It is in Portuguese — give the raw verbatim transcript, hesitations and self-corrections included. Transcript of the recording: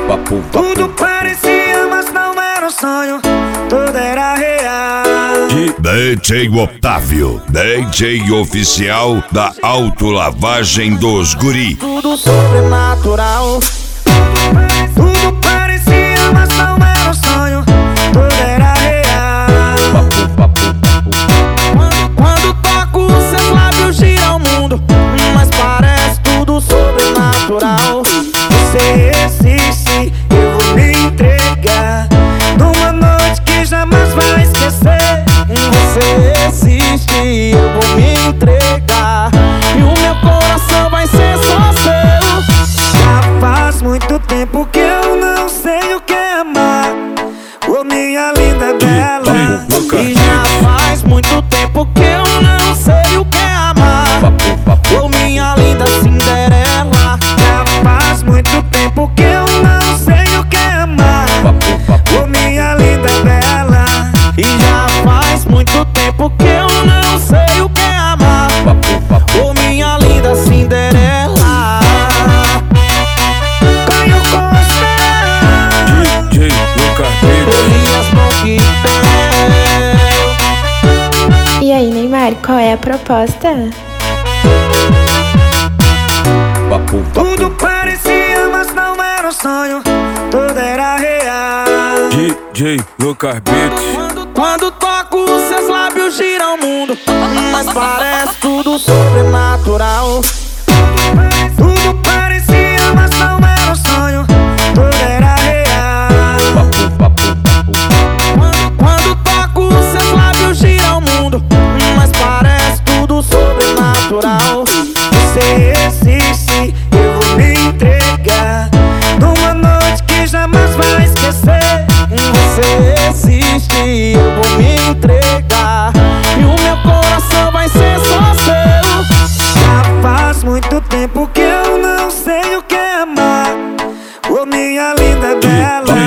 Papo, papo, tudo parecia, mas não era um sonho, tudo era real. D J Otávio, D J oficial da autolavagem dos guri. Tudo sobrenatural. Tudo parecia, mas não era um sonho, tudo era real. papo, papo, papo. Quando, quando toco, seus lábios giram o mundo, mas parece tudo sobrenatural. Você existe, eu vou me entregar numa noite que jamais vai esquecer. Você existe, eu vou me entregar e o meu coração vai ser só seu. Já faz muito tempo que eu não sei o que é amar, ô minha linda bela. E já faz muito tempo que eu não sei o que é amar, Papo, papo. ô minha linda Cinderela. Já faz muito tempo que eu não sei o que é amar, Papo, papo. ô minha linda bela. E já faz muito tempo que eu não sei o que é amar, Papo, papo. ô minha linda Cinderela. Caio Costa, D J Lucas Beats. Elias Monquitel. E aí, Neymar, qual é a proposta? Papo, Tudo papo. parecia, mas não era um sonho, tudo era real. D J Lucas Beats. Quando, quando toco, seus lábios giram o mundo, mas parece tudo sobrenatural. Tudo parecia, mas não era um sonho, tudo era real. Papo, papo, papo. Quando, quando toco, seus lábios giram o mundo, mas parece tudo sobrenatural. Você existe, eu vou me entregar numa noite que jamais vai esquecer. Você existe, eu vou me entregar e o meu coração vai ser só seu. Já faz muito tempo que eu não sei o que é amar, ô minha linda bela.